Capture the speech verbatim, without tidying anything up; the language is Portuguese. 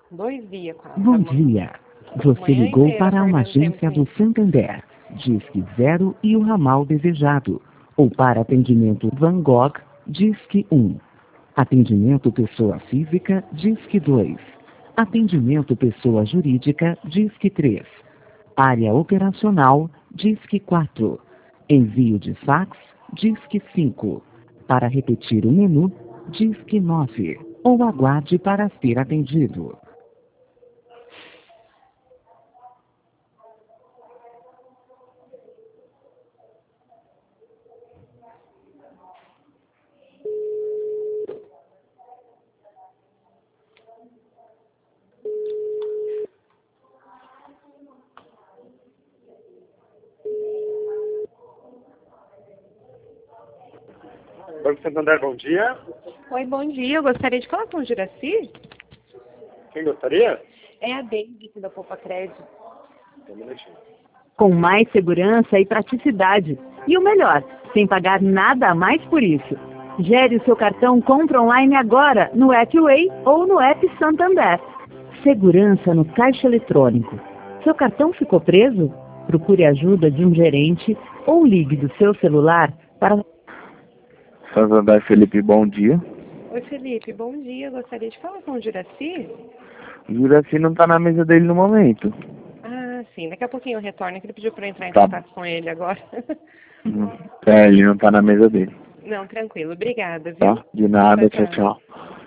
Dois dias quase. Bom dia. Você Manhã ligou inteira para uma acordando agência tempo do Santander. Disque zero e o ramal desejado. Ou para atendimento Van Gogh, Disque um. Atendimento pessoa física, Disque dois. Atendimento pessoa jurídica, Disque três. Área operacional, Disque quatro. Envio de fax, Disque cinco. Para repetir o menu, Disque nove. Ou aguarde para ser atendido. Banco Santander, bom dia. Oi, bom dia. Eu gostaria de falar com o Juraci. Quem gostaria? É a David da Poupa Crédito. Um minutinho. Com mais segurança e praticidade. E o melhor, sem pagar nada a mais por isso. Gere o seu cartão Compra Online agora no app Way ou no app Santander. Segurança no caixa eletrônico. Seu cartão ficou preso? Procure a ajuda de um gerente ou ligue do seu celular para... Santander, Felipe, bom dia. Oi, Felipe. Bom dia. Eu gostaria de falar com o Juraci. O Juraci não tá na mesa dele no momento. Ah, sim. Daqui a pouquinho eu retorno, que ele pediu para eu entrar em Tá. contato com ele agora. Hum, É, ele não tá na mesa dele. Não, tranquilo. Obrigada, viu? Tá? De nada, Tchau, tchau, tchau. tchau.